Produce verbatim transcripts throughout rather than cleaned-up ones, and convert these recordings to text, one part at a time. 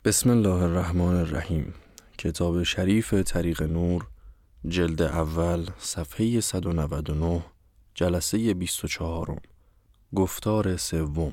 بسم الله الرحمن الرحیم. کتاب شریف طریق نور، جلد اول، صفحه صد و نود و نه، جلسه بیست و چهارم. گفتار سوم: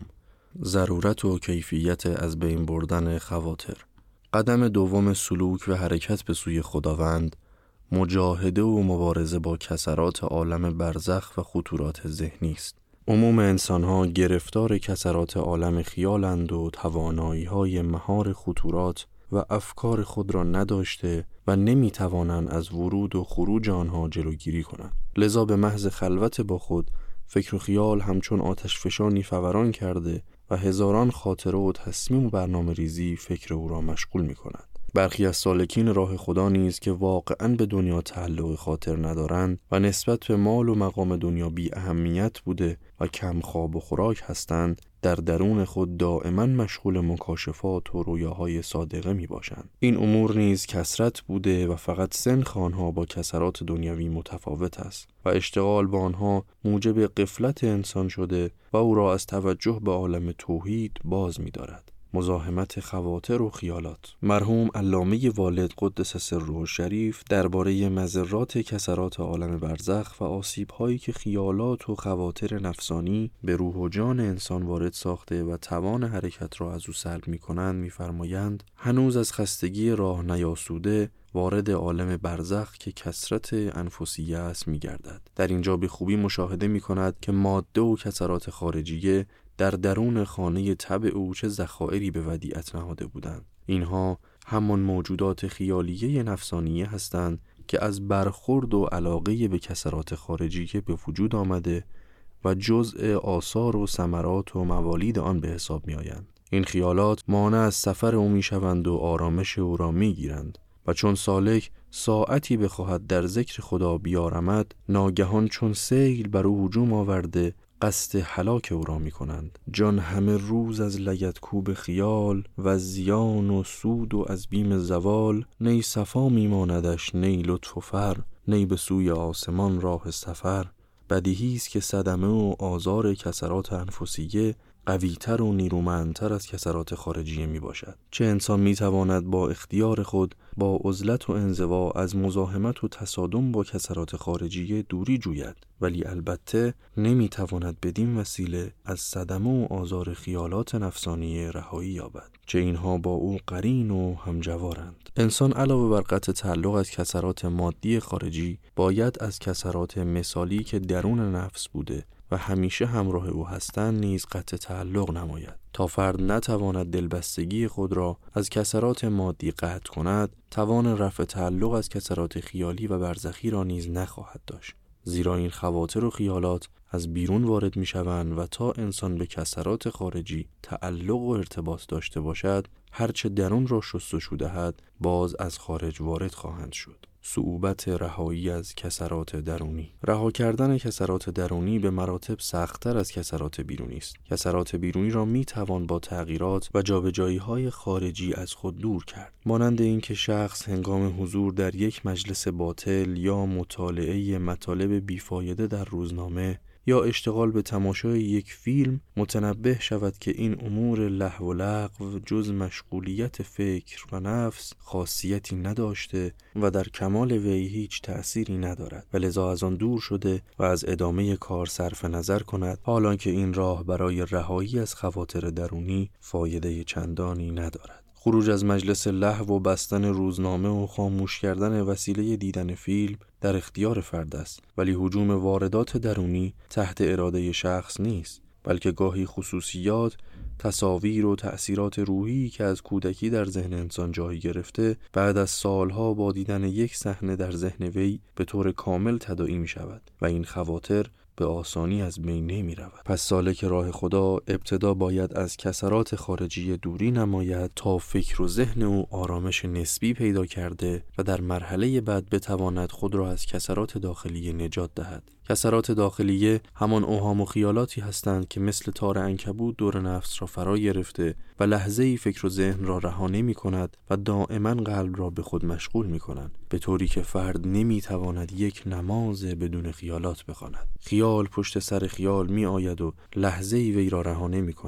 ضرورت و کیفیت از بین بردن خواطر. قدم دوم سلوک و حرکت به سوی خداوند، مجاهده و مبارزه با کسرات عالم برزخ و خطورات ذهنی است. عموم انسان‌ها گرفتار کسرات عالم خیالند و توانایی‌های مهار خطورات و افکار خود را نداشته و نمی‌توانند از ورود و خروج آنها جلوگیری کنند. لذا به محض خلوت با خود، فکر و خیال همچون آتش فشانی فوران کرده و هزاران خاطره و تصمیم و برنامه ریزی فکر او را مشغول می‌کند. برخی از سالکین راه خدا نیز که واقعاً به دنیا تعلق خاطر ندارند و نسبت به مال و مقام دنیا بی اهمیت بوده و کم خواب و خوراک هستند، در درون خود دائما مشغول مکاشفات و رویاهای صادقه می باشند. این امور نیز کثرت بوده و فقط سنخ آنها با کسرات دنیوی متفاوت است و اشتغال با آنها موجب غفلت انسان شده و او را از توجه به عالم توحید باز می دارد. مزاحمت خواطر و خیالات. مرحوم علامه والد قدس سره الشریف درباره مضرات کسرات عالم برزخ و آسیب‌هایی که خیالات و خواطر نفسانی به روح و جان انسان وارد ساخته و توان حرکت را از او سلب می‌کنند می‌فرمایند: هنوز از خستگی راه نیاسوده وارد عالم برزخ که کثرت انفسیه است می‌گردد. در اینجا به خوبی مشاهده می‌کند که ماده و کسرات خارجیه در درون خانه طبع او چه ذخائری به ودیعت نهاده بودند. اینها همان موجودات خیالیه نفسانیه هستند که از برخورد و علاقه به کسرات خارجیه به وجود آمده و جزء آثار و ثمرات و موالید آن به حساب می آیند. این خیالات مانع از سفر او می شوند و آرامش او را می گیرند و چون سالک ساعتی بخواهد در ذکر خدا بیارمد، ناگهان چون سیل بر او هجوم آورده قصد هلاک او را می کنند. جان همه روز از لگدکوب خیال و زیان و سود و از بیم زوال، نی صفا می ماندش نی لطف و فر، نی به سوی آسمان راه سفر. بدیهی است که صدمه و آزار کسرات انفسیه قوی‌تر و نیرومندتر از کسرات خارجیه می باشد. چه انسان می تواند با اختیار خود با عزلت و انزوا از مزاحمت و تصادم با کسرات خارجیه دوری جوید، ولی البته نمی تواند بدین وسیله از صدمه و آزار خیالات نفسانیه رهایی یابد، چه اینها با او قرین و همجوارند. انسان علاوه بر قطع تعلق از کسرات مادی خارجی، باید از کسرات مثالی که درون نفس بوده و همیشه همراه او هستند نیز قطع تعلق نماید. تا فرد نتواند دلبستگی خود را از کسرات مادی قطع کند، توان رفع تعلق از کسرات خیالی و برزخی را نیز نخواهد داشت، زیرا این خواطر و خیالات از بیرون وارد می شوند و تا انسان به کسرات خارجی تعلق و ارتباط داشته باشد، هرچه درون را شستشو دهد باز از خارج وارد خواهند شد. صعوبت رهایی از کسرات درونی. رها کردن کسرات درونی به مراتب سخت‌تر از کسرات بیرونی است. کسرات بیرونی را می توان با تغییرات و جابجایی‌های خارجی از خود دور کرد، مانند اینکه شخص هنگام حضور در یک مجلس باطل یا مطالعه مطالب بیفایده در روزنامه یا اشتغال به تماشای یک فیلم متنبه شود که این امور لهو و لغو جز مشغولیت فکر و نفس خاصیتی نداشته و در کمال وی هیچ تأثیری ندارد و لذا از آن دور شده و از ادامه کار صرف نظر کند، حالان که این راه برای رهایی از خواطر درونی فایده چندانی ندارد. خروج از مجلس لهو و بستن روزنامه و خاموش کردن وسیله دیدن فیلم در اختیار فرد است، ولی هجوم واردات درونی تحت اراده شخص نیست، بلکه گاهی خصوصیات، تصاویر و تأثیرات روحی که از کودکی در ذهن انسان جای گرفته، بعد از سالها با دیدن یک صحنه در ذهن وی به طور کامل تداعی می شود و این خواطر به آسانی از بین نمی رود. پس سالک راه خدا ابتدا باید از کسرات خارجی دوری نماید تا فکر و ذهن او آرامش نسبی پیدا کرده و در مرحله بعد بتواند خود را از کسرات داخلی نجات دهد. کسرات داخلیه همان اوهام و خیالاتی هستند که مثل تار عنکبوت دور نفس را فرا گرفته و لحظه‌ای فکر و ذهن را رها نمی کند و دائما قلب را به خود مشغول می کنند، به طوری که فرد نمی تواند یک نماز بدون خیالات بخواند. خیال پشت سر خیال می آید و لحظه‌ای وی را رها نمی کند.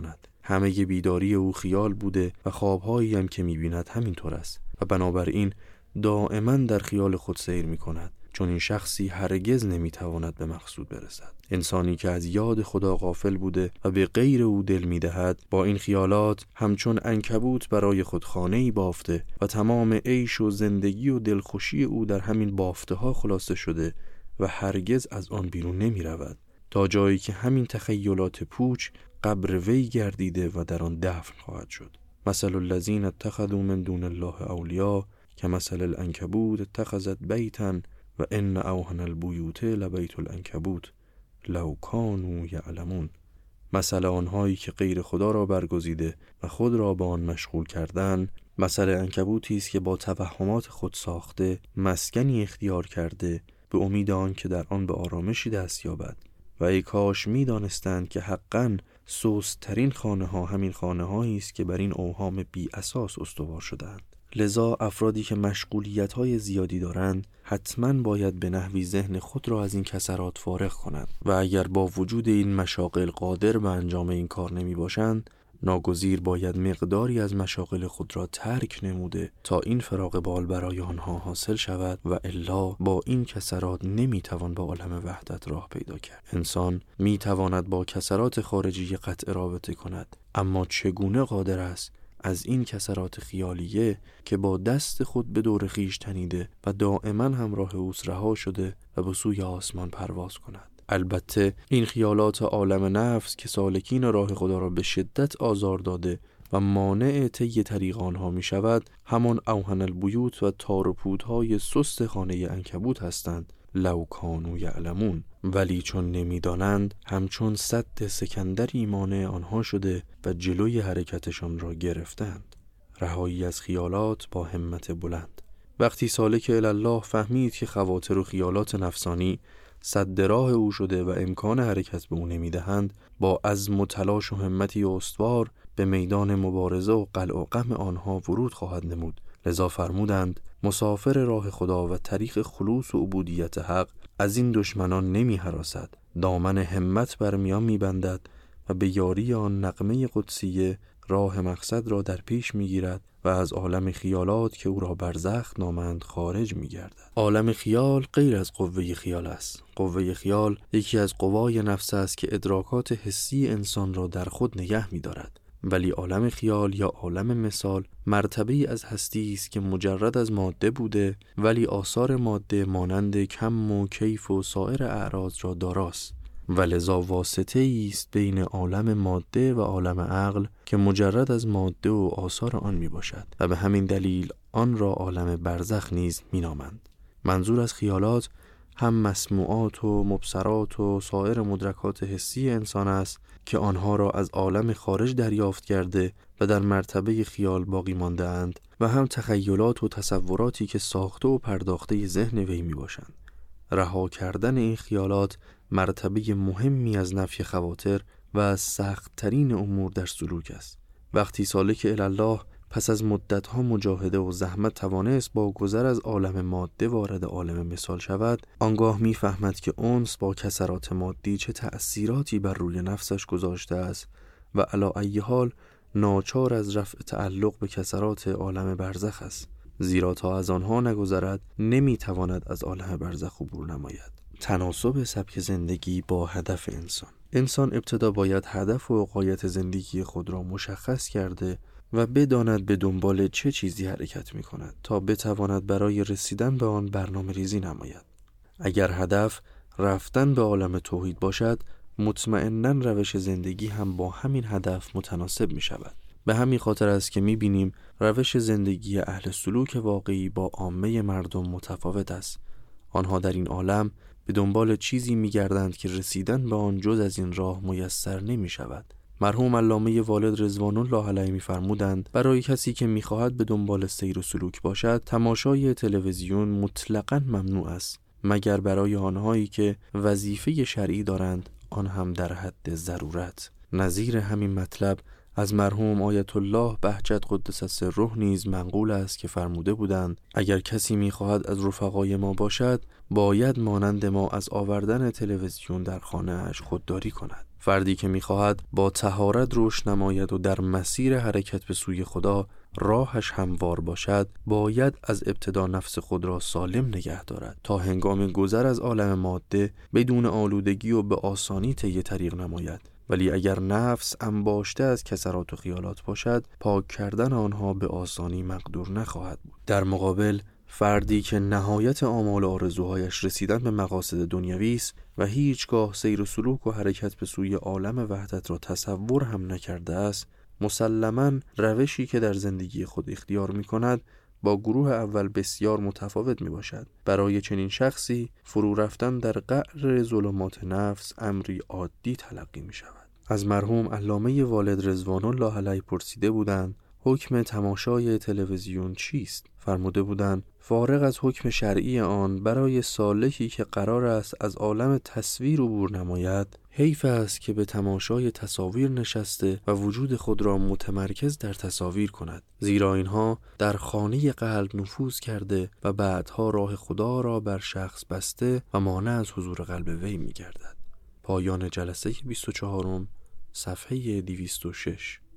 همه بیداری او خیال بوده و خوابهایی هم که می‌بیند همینطور است و بنابراین دائما در خیال خود سیر می‌کند، چون این شخصی هرگز نمی‌تواند به مقصود برسد. انسانی که از یاد خدا غافل بوده و به غیر او دل می‌دهد، با این خیالات همچون عنکبوت برای خود خانه‌ای بافته و تمام عیش و زندگی و دلخوشی او در همین بافته‌ها خلاصه شده و هرگز از آن بیرون نمی‌رود، تا جایی که همین تخیلات پوچ قبر وی گردیده و در آن دفن خواهد شد. مثل الذین اتخذوا من دون الله اولیاء کمثل العنکبوت اتخذت بیتا و ان اوهن البیوت لبیت العنکبوت لو کانوا یعلمون. مثل آنهایی که غیر خدا را برگزیده و خود را با آن مشغول کردن، مثل عنکبوتی است که با توهمات خود ساخته مسکنی اختیار کرده به امید آن که در آن به آرامشی دست یابد. و ای کاش می دانستند که حقاً سوسترین خانه ها همین خانه هایی است که بر این اوهام بی اساس استوار شدند. لذا افرادی که مشغولیت های زیادی دارند حتماً باید به نحوی ذهن خود را از این کسرات فارغ کنند و اگر با وجود این مشاغل قادر به انجام این کار نمی باشند، ناگزیر باید مقداری از مشاغل خود را ترک نموده تا این فراغ بال برای آنها حاصل شود و الا با این کسرات نمی توان با عالم وحدت راه پیدا کرد. انسان می تواند با کسرات خارجی قطع رابطه کند، اما چگونه قادر است از این کسرات خیالیه که با دست خود به دور خیش تنیده و دائما همراه اوست رها شده و به سوی آسمان پرواز کند؟ البته این خیالات عالم نفس که سالکین راه خدا را به شدت آزار داده و مانع طی طریق آنها می شود، همان اوهن البیوت و تار و پودهای سست خانه عنکبوت هستند، لو کانوا یعلمون. ولی چون نمی دانند همچون سد سکندری مانع آنها شده و جلوی حرکتشان را گرفتند. رهایی از خیالات با همت بلند. وقتی سالک الله فهمید که خواطر و خیالات نفسانی سد راه او شده و امکان حرکت به او نمیدهند، با عزم و تلاش و همتی استوار به میدان مبارزه و قلع و قم آنها ورود خواهد نمود. لذا فرمودند مسافر راه خدا و طریق خلوص و عبودیت حق از این دشمنان نمی هراسد، دامن همت برمیان می بندد و به یاری آن نغمه قدسیه راه مقصد را در پیش می گیرد و از عالم خیالات که او را برزخ نامند خارج می گردد. عالم خیال غیر از قوه خیال است. قوه خیال یکی از قوای نفس است که ادراکات حسی انسان را در خود نگه می دارد. ولی عالم خیال یا عالم مثال مرتبه‌ای از هستی است که مجرد از ماده بوده ولی آثار ماده مانند کم و کیف و سایر اعراض را داراست و لذا واسطه است بین عالم ماده و عالم عقل که مجرد از ماده و آثار آن می باشد و به همین دلیل آن را عالم برزخ نیز می نامند. منظور از خیالات هم مسموعات و مبصرات و سایر مدرکات حسی انسان است که آنها را از عالم خارج دریافت کرده و در مرتبه خیال باقی مانده اند و هم تخیلات و تصوراتی که ساخته و پرداخته ذهن وی می باشند. رها کردن این خیالات مرتبه مهمی از نفی خواطر و از سخت‌ترین امور در سلوک است. وقتی سالک الله پس از مدت‌ها مجاهده و زحمت توانست با گذر از عالم ماده وارد عالم مثال شود، آنگاه می‌فهمد که انس با کسرات مادی چه تأثیراتی بر روی نفسش گذاشته است و علی ای حال ناچار از رفع تعلق به کسرات عالم برزخ است، زیرا تا از آنها نگذرد نمی‌تواند از عالم برزخ عبور نماید. تناسب سبک زندگی با هدف انسان. انسان ابتدا باید هدف و غایت زندگی خود را مشخص کرده و بداند به دنبال چه چیزی حرکت می کند تا بتواند برای رسیدن به آن برنامه ریزی نماید. اگر هدف رفتن به عالم توحید باشد، مطمئناً روش زندگی هم با همین هدف متناسب می شود. به همین خاطر است که می بینیم روش زندگی اهل سلوک واقعی با عامه مردم متفاوت است. آنها در این عالم به دنبال چیزی می گردند که رسیدن به آن جز از این راه میسر نمی شود. مرحوم علامه والد رضوان الله علیه می فرمودند برای کسی که می خواهد به دنبال سیر و سلوک باشد، تماشای تلویزیون مطلقاً ممنوع است، مگر برای آنهایی که وظیفه شرعی دارند، آن هم در حد ضرورت. نظیر همین مطلب از مرحوم آیت الله بهجت قدس سره نیز منقول است که فرموده بودند اگر کسی می‌خواهد از رفقای ما باشد، باید مانند ما از آوردن تلویزیون در خانه‌اش خودداری کند. فردی که می‌خواهد با طهارت رشد نماید و در مسیر حرکت به سوی خدا راهش هموار باشد، باید از ابتدا نفس خود را سالم نگه دارد تا هنگام گذر از عالم ماده بدون آلودگی و به آسانی طی طریق نماید. ولی اگر نفس انباشته از کسرات و خیالات باشد، پاک کردن آنها به آسانی مقدور نخواهد بود. در مقابل، فردی که نهایت آمال و آرزوهایش رسیدن به مقاصد دنیوی است و هیچگاه سیر و سلوک و حرکت به سوی عالم وحدت را تصور هم نکرده است، مسلماً روشی که در زندگی خود اختیار می کند با گروه اول بسیار متفاوت می باشد. برای چنین شخصی فرو رفتن در قعر ظلمات نفس امری عادی تلقی می شود. از مرحوم علامه والد رضوان الله علیه پرسیده بودند حکم تماشای تلویزیون چیست؟ فرموده بودند فارغ از حکم شرعی آن، برای سالکی که قرار است از عالم تصویر عبور نماید، حیف است که به تماشای تصاویر نشسته و وجود خود را متمرکز در تصاویر کند، زیرا اینها در خانه قلب نفوذ کرده و بعدها راه خدا را بر شخص بسته و مانع از حضور قلب وی می گردد. پایان جلسه بیست و چهارم، صفحه دویست و شش.